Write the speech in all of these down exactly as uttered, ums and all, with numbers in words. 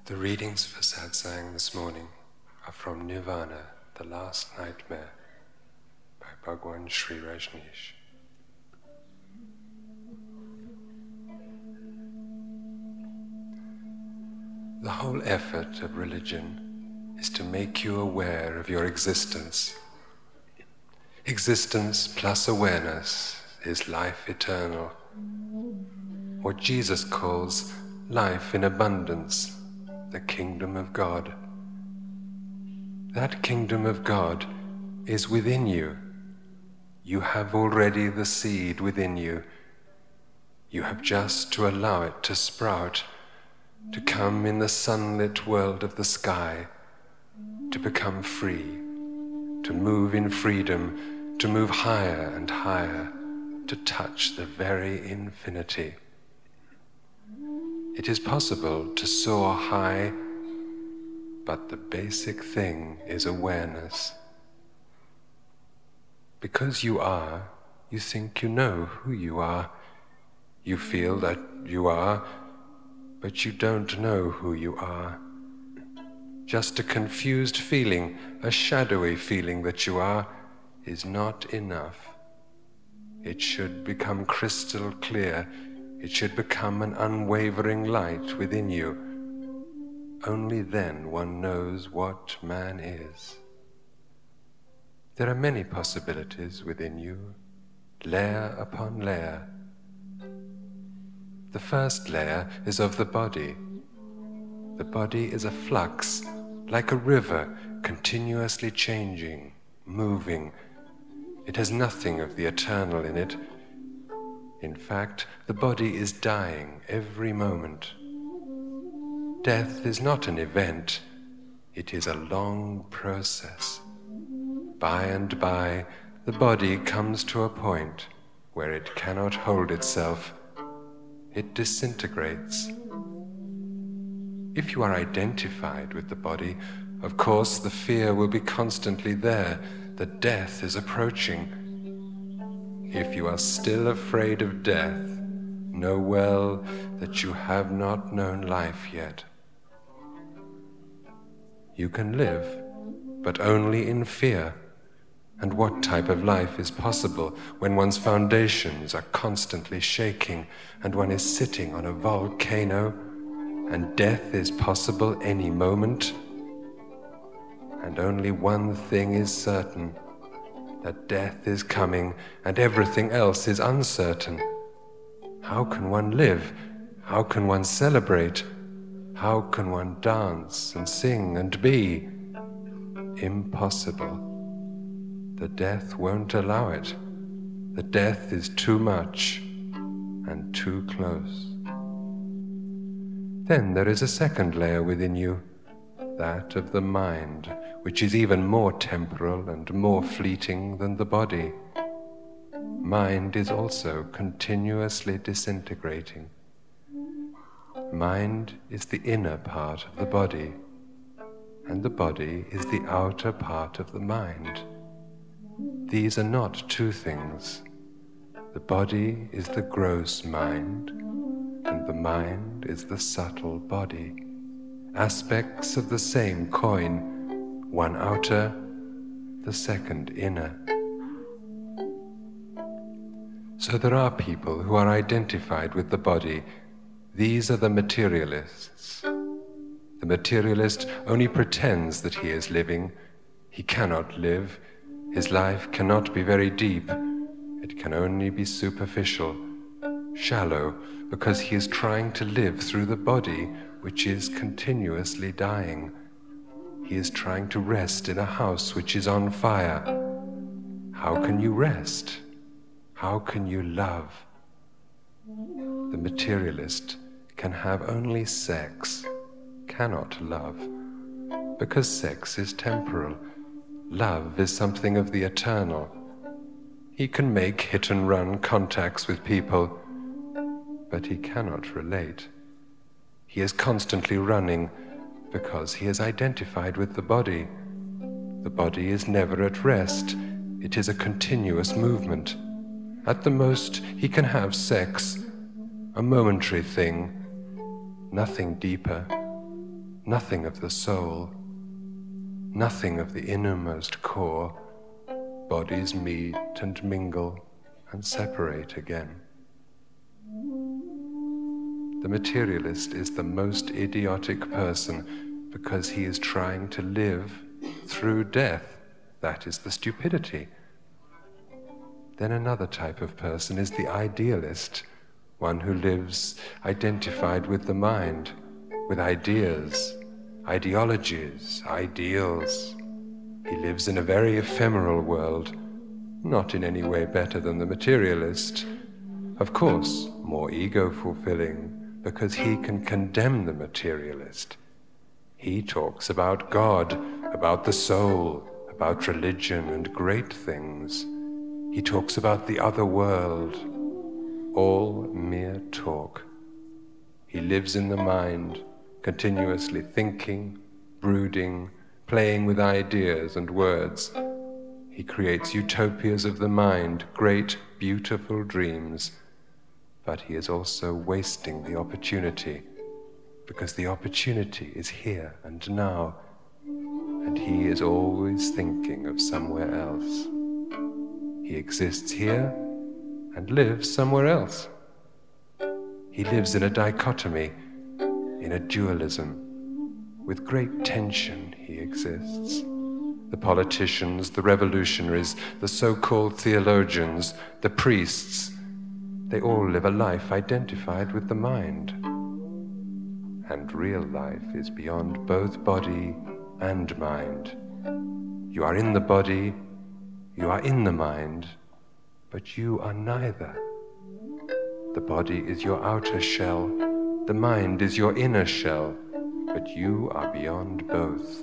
The readings for Satsang this morning are from Nirvana, the Last Nightmare, by Bhagwan Sri Rajneesh. The whole effort of religion is to make you aware of your existence. Existence plus awareness is life eternal, what Jesus calls life in abundance, the kingdom of God. That kingdom of God is within you. You have already the seed within you. You have just to allow it to sprout, to come in the sunlit world of the sky, to become free, to move in freedom, to move higher and higher, to touch the very infinity. It is possible to soar high, but the basic thing is awareness. Because you are, you think you know who you are. You feel that you are, but you don't know who you are. Just a confused feeling, a shadowy feeling that you are, is not enough. It should become crystal clear. It should become an unwavering light within you. Only then one knows what man is. There are many possibilities within you, layer upon layer. The first layer is of the body. The body is a flux, like a river, continuously changing, moving. It has nothing of the eternal in it. In fact, the body is dying every moment. Death is not an event, it is a long process. By and by, the body comes to a point where it cannot hold itself. It disintegrates. If you are identified with the body, of course the fear will be constantly there that death is approaching. If you are still afraid of death, know well that you have not known life yet. You can live, but only in fear. And what type of life is possible when one's foundations are constantly shaking and one is sitting on a volcano and death is possible any moment? And only one thing is certain, that death is coming and everything else is uncertain. How can one live? How can one celebrate? How can one dance and sing and be? Impossible. The death won't allow it. The death is too much and too close. Then there is a second layer within you, that of the mind, which is even more temporal and more fleeting than the body. Mind is also continuously disintegrating. Mind is the inner part of the body, and the body is the outer part of the mind. These are not two things. The body is the gross mind, and the mind is the subtle body. Aspects of the same coin, one outer, the second inner. So there are people who are identified with the body. These are the materialists. The materialist only pretends that he is living. He cannot live. His life cannot be very deep. It can only be superficial, shallow, because he is trying to live through the body which is continuously dying. He is trying to rest in a house which is on fire. How can you rest? How can you love? The materialist can have only sex, cannot love, because sex is temporal. Love is something of the eternal. He can make hit-and-run contacts with people, but he cannot relate. He is constantly running because he is identified with the body. The body is never at rest. It is a continuous movement. At the most, he can have sex, a momentary thing, nothing deeper, nothing of the soul, nothing of the innermost core. Bodies meet and mingle and separate again. The materialist is the most idiotic person because he is trying to live through death. That is the stupidity. Then another type of person is the idealist, one who lives identified with the mind, with ideas, ideologies, ideals. He lives in a very ephemeral world, not in any way better than the materialist. Of course, more ego-fulfilling, because he can condemn the materialist. He talks about God, about the soul, about religion and great things. He talks about the other world, all mere talk. He lives in the mind, continuously thinking, brooding, playing with ideas and words. He creates utopias of the mind, great, beautiful dreams. But he is also wasting the opportunity, because the opportunity is here and now, and he is always thinking of somewhere else. He exists here and lives somewhere else. He lives in a dichotomy, in a dualism. With great tension he exists. The politicians, the revolutionaries, the so-called theologians, the priests, they all live a life identified with the mind. And real life is beyond both body and mind. You are in the body, you are in the mind, but you are neither. The body is your outer shell, the mind is your inner shell, but you are beyond both.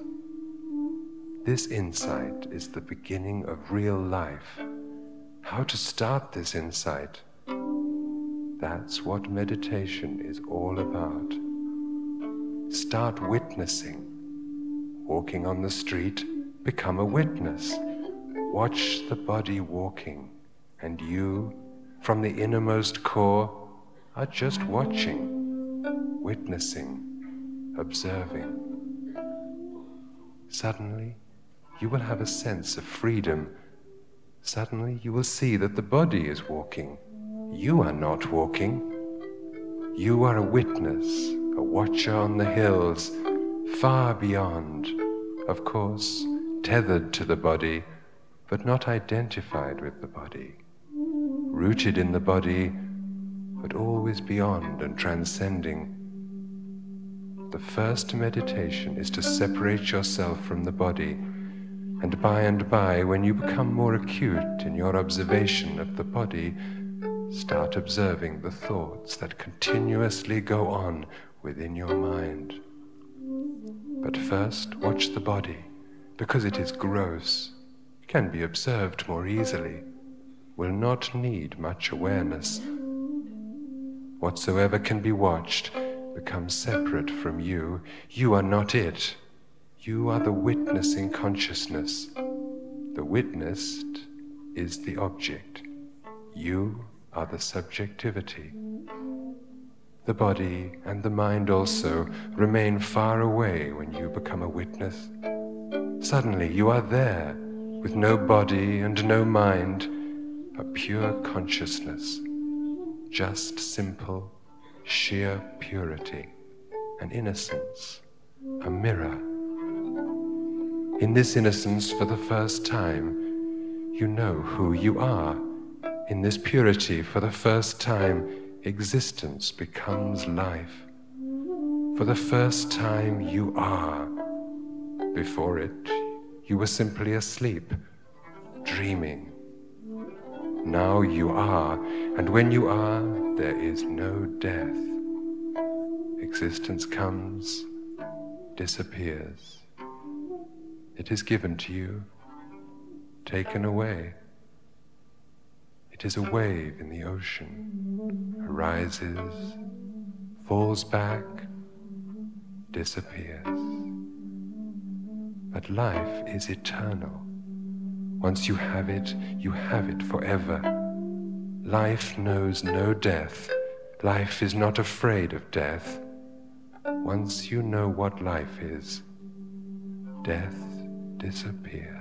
This insight is the beginning of real life. How to start this insight? That's what meditation is all about. Start witnessing. Walking on the street, become a witness. Watch the body walking, and you, from the innermost core, are just watching, witnessing, observing. Suddenly, you will have a sense of freedom. Suddenly, you will see that the body is walking. You are not walking. You are a witness, a watcher on the hills, far beyond, of course, tethered to the body, but not identified with the body. Rooted in the body, but always beyond and transcending. The first meditation is to separate yourself from the body, and by and by, when you become more acute in your observation of the body, start observing the thoughts that continuously go on within your mind. But first, watch the body, because it is gross, can be observed more easily, will not need much awareness. Whatsoever can be watched becomes separate from you. You are not it. You are the witnessing consciousness. The witnessed is the object. You are the subjectivity. The body and the mind also remain far away when you become a witness. Suddenly you are there, with no body and no mind, a pure consciousness, just simple, sheer purity, an innocence, a mirror. In this innocence, for the first time, you know who you are. In this purity, for the first time, existence becomes life. For the first time, you are. Before it, you were simply asleep, dreaming. Now you are, and when you are, there is no death. Existence comes, disappears. It is given to you, taken away. It is a wave in the ocean, arises, falls back, disappears. But life is eternal. Once you have it, you have it forever. Life knows no death. Life is not afraid of death. Once you know what life is, death disappears.